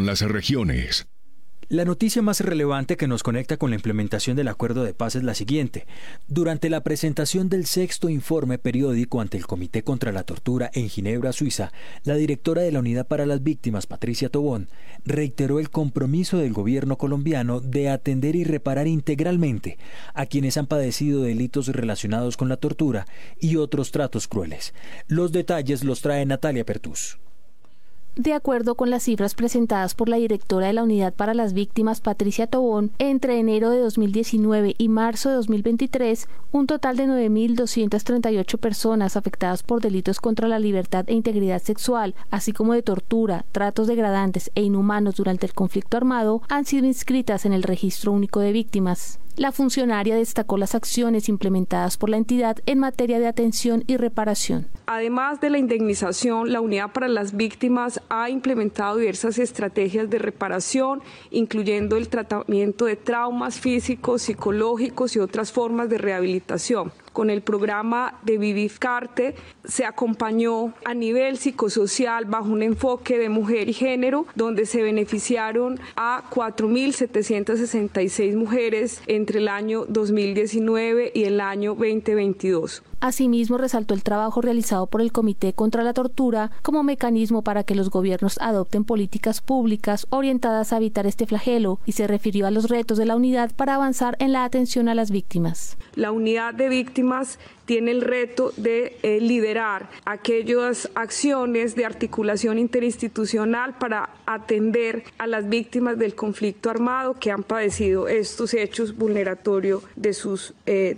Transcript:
las regiones. La noticia más relevante que nos conecta con la implementación del acuerdo de paz es la siguiente. Durante la presentación del 6º informe periódico ante el Comité contra la Tortura en Ginebra, Suiza, la directora de la Unidad para las Víctimas, Patricia Tobón, reiteró el compromiso del gobierno colombiano de atender y reparar integralmente a quienes han padecido delitos relacionados con la tortura y otros tratos crueles. Los detalles los trae Natalia Pertús. De acuerdo con las cifras presentadas por la directora de la Unidad para las Víctimas, Patricia Tobón, entre enero de 2019 y marzo de 2023, un total de 9.238 personas afectadas por delitos contra la libertad e integridad sexual, así como de tortura, tratos degradantes e inhumanos durante el conflicto armado, han sido inscritas en el Registro Único de Víctimas. La funcionaria destacó las acciones implementadas por la entidad en materia de atención y reparación. Además de la indemnización, la Unidad para las Víctimas ha implementado diversas estrategias de reparación, incluyendo el tratamiento de traumas físicos, psicológicos y otras formas de rehabilitación. Con el programa de Vivicarte se acompañó a nivel psicosocial bajo un enfoque de mujer y género, donde se beneficiaron a 4.766 mujeres entre el año 2019 y el año 2022. Asimismo, resaltó el trabajo realizado por el Comité contra la Tortura como mecanismo para que los gobiernos adopten políticas públicas orientadas a evitar este flagelo y se refirió a los retos de la unidad para avanzar en la atención a las víctimas. La unidad de víctimas tiene el reto de liderar aquellas acciones de articulación interinstitucional para atender a las víctimas del conflicto armado que han padecido estos hechos vulneratorios de sus